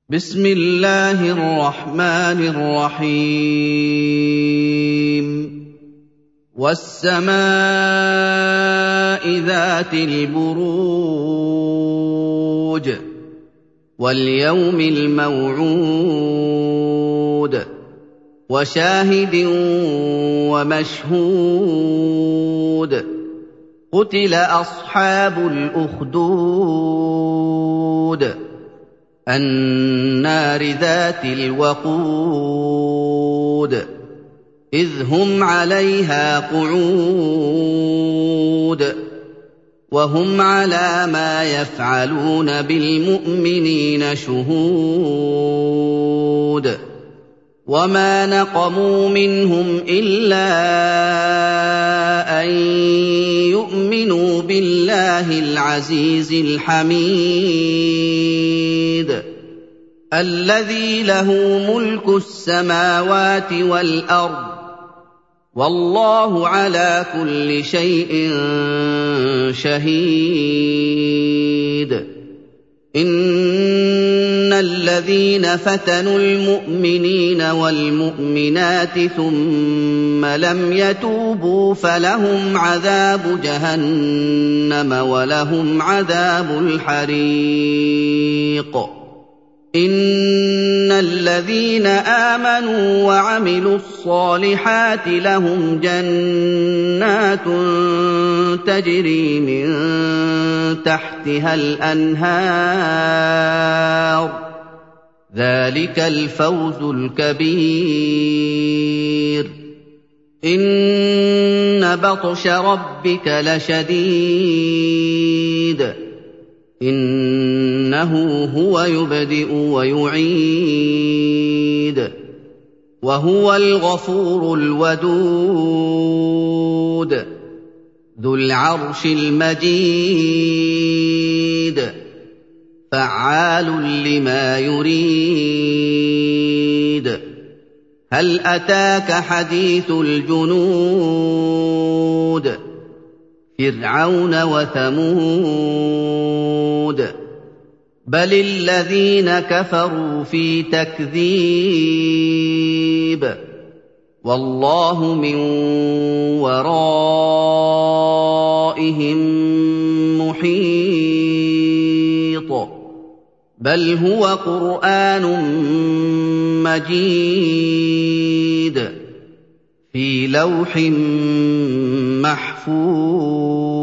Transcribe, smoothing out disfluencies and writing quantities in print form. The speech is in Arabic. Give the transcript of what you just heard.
بسم الله الرحمن الرحيم والسماء ذات البروج واليوم الموعود وشاهد ومشهود قتل أصحاب الأخدود النار ذات الوقود إذ هم عليها قعود وهم على ما يفعلون بالمؤمنين شهود وما نقموا منهم إلا أن يؤمنوا بالله العزيز الحميد الذي له ملك السماوات والأرض والله على كل شيء شهيد إن الذين فتنوا المؤمنين والمؤمنات ثم لم يتوبوا فلهم عذاب جهنم ولهم عذاب الحريق إن الذين آمنوا وعملوا الصالحات لهم جنات تجري من تحتها الأنهار ذلك الفوز الكبير إن بطش ربك لشديد إنه هو يبدئ ويعيد وهو الغفور الودود ذو العرش المجيد فعال لما يريد هل أتاك حديث الجنود فرعون وثمود بل الذين كفروا في تكذيب والله من ورائهم محيط بل هو قرآن مجيد في لوح محفوظ